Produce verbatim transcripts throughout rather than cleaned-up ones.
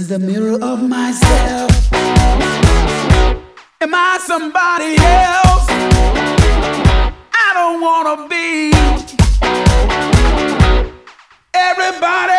is the mirror of myself. Am I somebody else? I don't wanna be everybody.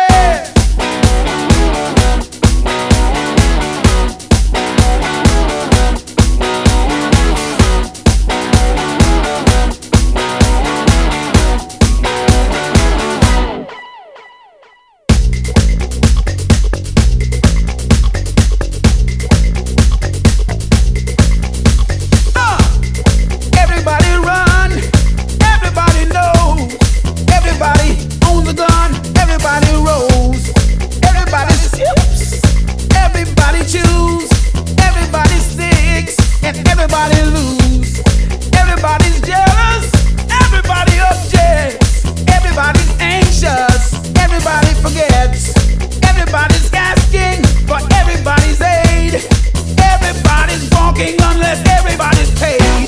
Everybody lose, everybody's jealous, everybody objects, everybody's anxious, everybody forgets, everybody's asking for everybody's aid, everybody's walking unless everybody's paid.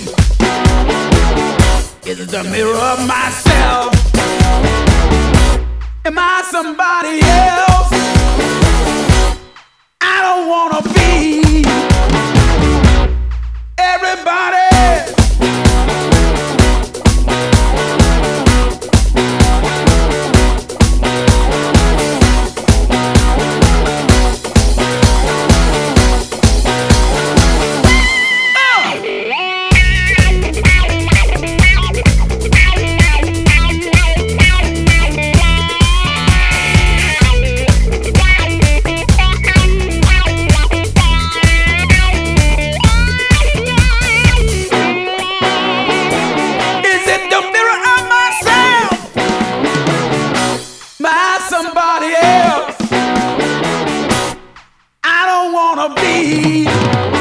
It's the mirror of myself. Am I somebody else? I don't wanna be everybody. Somebody else. I don't wanna be